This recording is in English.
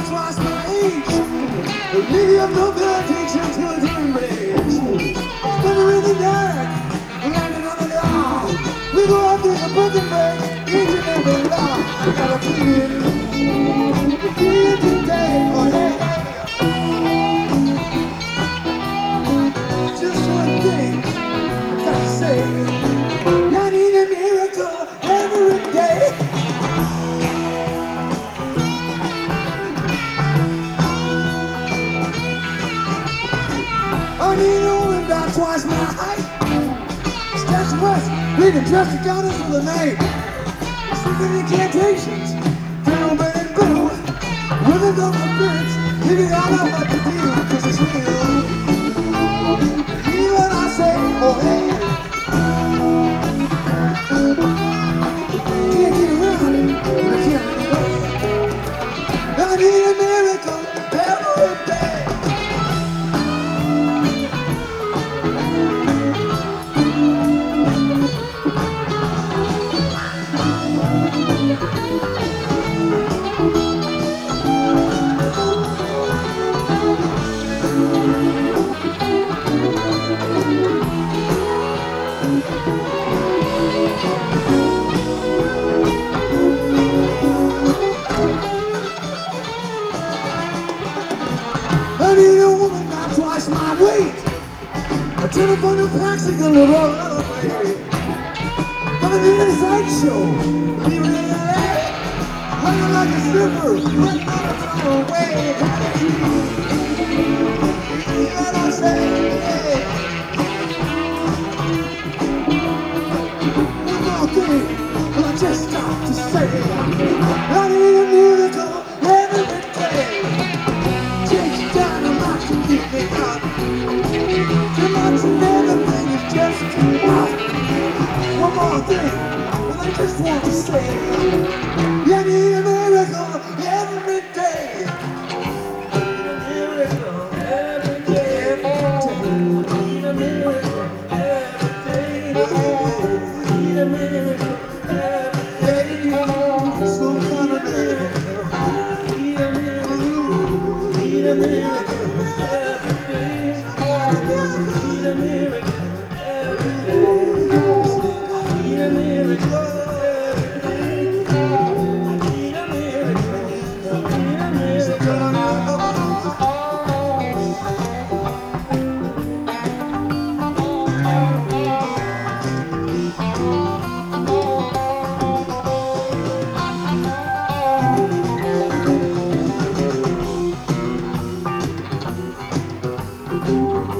twice my age. Lady of no good takes you to a dream range. Spinning in the dark, landing on the dawn. We go out there and break and break each and every law. I got a feeling today, oh yeah. Just one thing I gotta say, I need a miracle every day. I need a woman about twice my height. Stretch west, leading just to goddess of the night. Sleeping incantations, boom and boom. Women of the birds, giving all I what to do, cause it's real. Even I say, oh hey. Can't get around it, but I can't get away. I need a miracle every day. I need a woman not twice my weight. A telephone and Mexico will roll away. Gonna be in a sideshow, leaving in LA. Running like a stripper, running out of time away. And I say, hey. One more thing, but I just got to say, I need a miracle every day. Take you down and watch you keep me up. Too much and everything is just too much. One more thing, and I just want to say, you need a miracle every day. Need a miracle every day. Need a miracle every day. Need a miracle every day. Some kind of miracle. Need a miracle. Need a miracle every day. Need a miracle every day. Need a miracle every day. Need a miracle. Need a miracle.